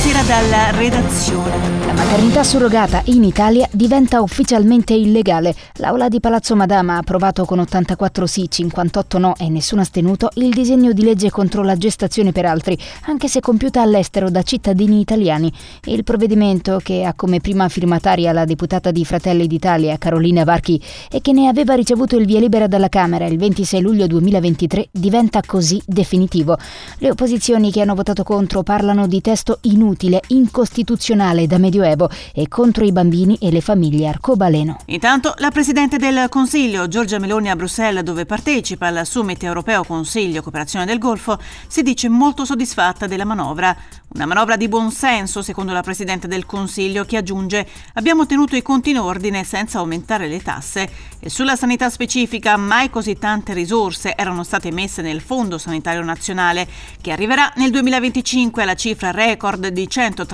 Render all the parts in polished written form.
buonasera dalla redazione. La maternità surrogata in Italia diventa ufficialmente illegale. L'Aula di Palazzo Madama ha approvato con 84 sì, 58 no e nessuno astenuto il disegno di legge contro la gestazione per altri, anche se compiuta all'estero da cittadini italiani. Il provvedimento, che ha come prima firmataria la deputata di Fratelli d'Italia Carolina Varchi e che ne aveva ricevuto il via libera dalla Camera il 26 luglio 2023, diventa così definitivo. Le opposizioni che hanno votato contro parlano di testo inutile, incostituzionale da Medioevo e contro i bambini e le famiglie arcobaleno. Intanto la Presidente del Consiglio, Giorgia Meloni, a Bruxelles, dove partecipa al Summit Europeo Consiglio Cooperazione del Golfo, si dice molto soddisfatta della manovra. Una manovra di buon senso, secondo la Presidente del Consiglio, che aggiunge: abbiamo tenuto i conti in ordine senza aumentare le tasse. E sulla sanità specifica mai così tante risorse erano state messe nel Fondo Sanitario Nazionale, che arriverà nel 2025 alla cifra record di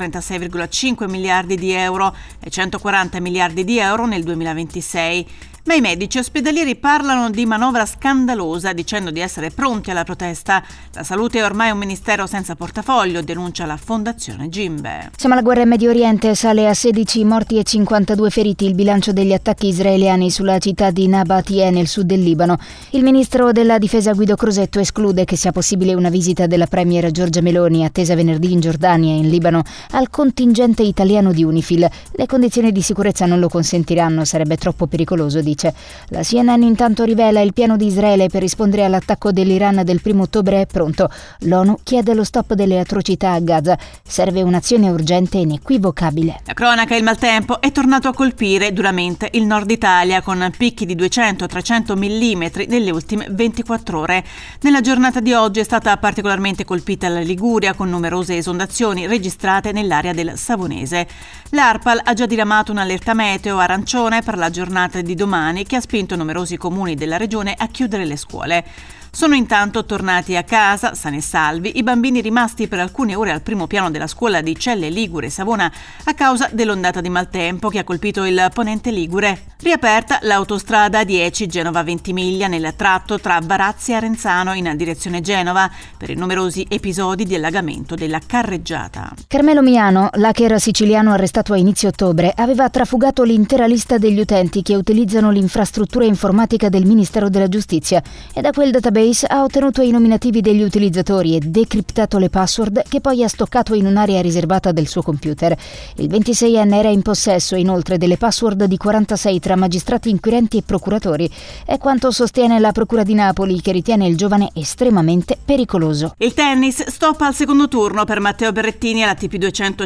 136,5 miliardi di euro e 140 miliardi di euro nel 2026. Ma i medici ospedalieri parlano di manovra scandalosa, dicendo di essere pronti alla protesta. La salute è ormai un ministero senza portafoglio, denuncia la Fondazione Gimbe. Insomma, la guerra in Medio Oriente sale a 16 morti e 52 feriti il bilancio degli attacchi israeliani sulla città di Nabatie nel sud del Libano. Il ministro della difesa Guido Crosetto esclude che sia possibile una visita della premier Giorgia Meloni, attesa venerdì in Giordania e in Libano, al contingente italiano di UNIFIL. Le condizioni di sicurezza non lo consentiranno, sarebbe troppo pericoloso, dice. La CNN intanto rivela il piano di Israele per rispondere all'attacco dell'Iran del 1 ottobre è pronto. L'ONU chiede lo stop delle atrocità a Gaza. Serve un'azione urgente e inequivocabile. La cronaca: il maltempo è tornato a colpire duramente il nord Italia, con picchi di 200-300 mm nelle ultime 24 ore. Nella giornata di oggi è stata particolarmente colpita la Liguria, con numerose esondazioni registrate nell'area del Savonese. L'ARPAL ha già diramato un'allerta meteo arancione per la giornata di domani, che ha spinto numerosi comuni della regione a chiudere le scuole. Sono intanto tornati a casa, sani e salvi, i bambini rimasti per alcune ore al primo piano della scuola di Celle Ligure e Savona a causa dell'ondata di maltempo che ha colpito il ponente ligure. Riaperta l'autostrada 10 Genova-Ventimiglia nel tratto tra Barazzi e Arenzano in direzione Genova per i numerosi episodi di allagamento della carreggiata. Carmelo Miano, l'hacker siciliano arrestato a inizio ottobre, aveva trafugato l'intera lista degli utenti che utilizzano l'infrastruttura informatica del Ministero della Giustizia e da quel database ha ottenuto i nominativi degli utilizzatori e decriptato le password che poi ha stoccato in un'area riservata del suo computer. Il 26enne era in possesso inoltre delle password di 46 tra magistrati inquirenti e procuratori. È quanto sostiene la Procura di Napoli, che ritiene il giovane estremamente pericoloso. Il tennis: stop al secondo turno per Matteo Berrettini all'ATP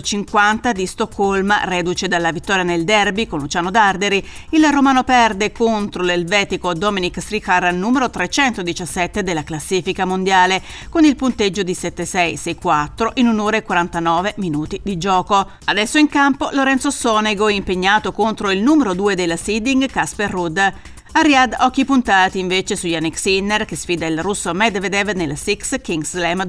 250 di Stoccolma, reduce dalla vittoria nel derby con Luciano Darderi. Il romano perde contro l'elvetico Dominik Strihar, numero 317 della classifica mondiale, con il punteggio di 7-6, 6-4 in 1 ora e 49 minuti di gioco. Adesso in campo Lorenzo Sonego, impegnato contro il numero 2 della seeding Casper Ruud. A Riyadh occhi puntati invece su Jannik Sinner, che sfida il russo Medvedev nel Six Kings Slam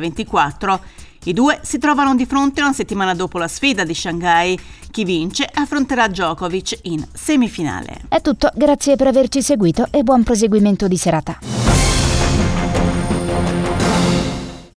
2024. I due si trovano di fronte una settimana dopo la sfida di Shanghai. Chi vince affronterà Djokovic in semifinale. È tutto, grazie per averci seguito e buon proseguimento di serata.